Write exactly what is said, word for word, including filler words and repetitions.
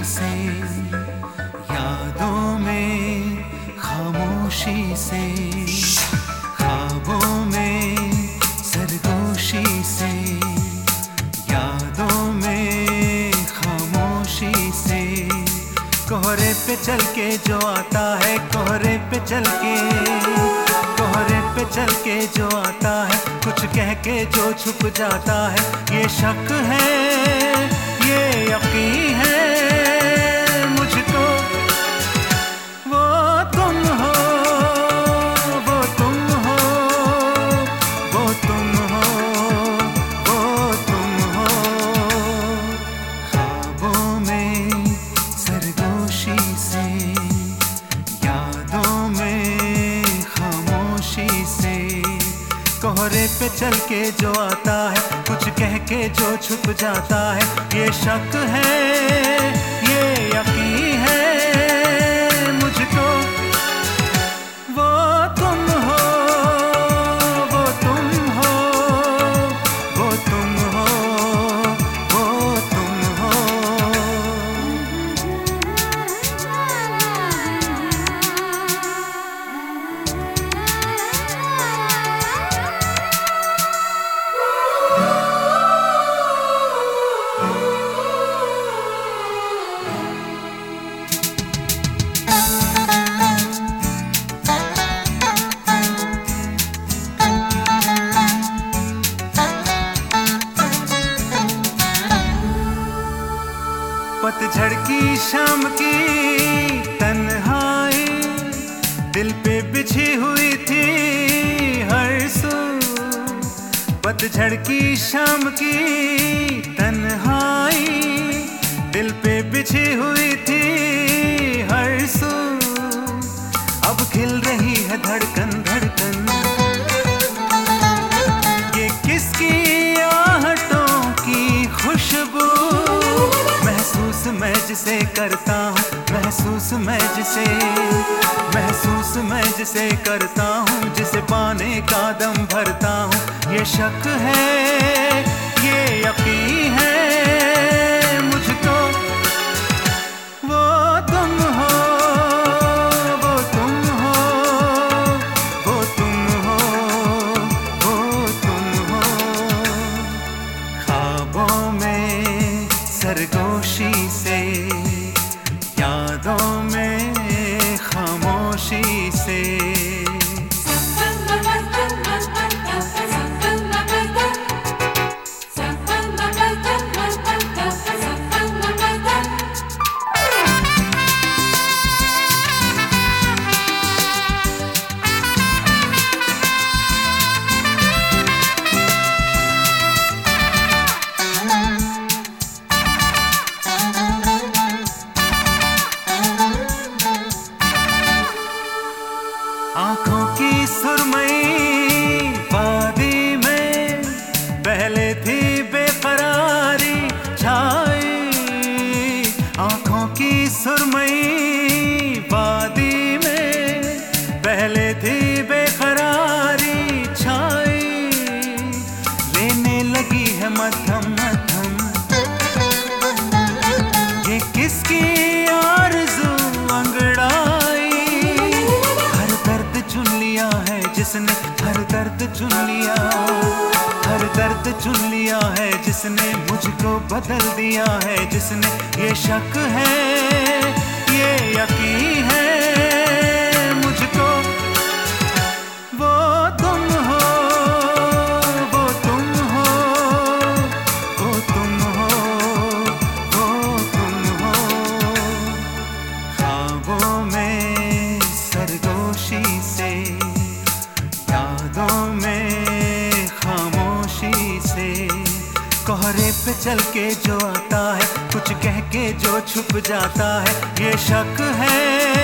से, यादों में खामोशी से, ख्वाबों में सरगोशी से, यादों में खामोशी से। कोहरे पे चल के जो आता है, कोहरे पे चल के, कोहरे पे चल के जो आता है, कुछ कह के जो छुप जाता है। ये शक है, ये यकीन है मुझको, वो तुम हो, वो तुम हो, वो तुम हो, वो तुम हो। ख्वाबों में सरगोशी से, यादों में खामोशी से। कोहरे पे चल के जो आता है, कुछ कह के जो छुप जाता है। ये शक है, ये यकीन है मुझको, वो तुम हो, वो तुम हो, वो तुम हो, वो तुम हो। पतझड़ की शाम की तन्हाई, दिल पे बिछी हुई थी हर सू। पतझड़ की शाम की तन्हाई, दिल पे बिछी हुई थी हर सू। अब खिल रही है धड़कन धड़कन, ये किसकी आहटों की खुशबू। महसूस मैं जिसे करता हूँ, महसूस मैं जिसे, महसूस मैं जिसे करता हूँ, जिसे पाने का दम भरता हूँ। ये शक है, ये यकीन है मुझको, वो तुम हो, वो तुम हो, वो तुम हो, वो तुम हो। ख्वाबों में सरगोशी से, यादों में खामोशी से। आँखों की सुरमई वादी में पहले थी बेकरारी छाई। आँखों की सुरमई वादी में पहले थी बेकरारी छाई। लेने लगी है मध्यम मध्यम, ये किसकी आरज़ू अंगड़ाई। जिसने हर दर्द चुन लिया, हर दर्द चुन लिया है जिसने, मुझको बदल दिया है जिसने। ये शक है, ये यकीन है मुझको, वो तुम हो, वो तुम हो, वो तुम हो, वो तुम हो। ख्वाबों में सरगोशी से, यादों में खामोशी से। कोहरे पे चल के जो आता है, कुछ कह के जो छुप जाता है। ये शक है,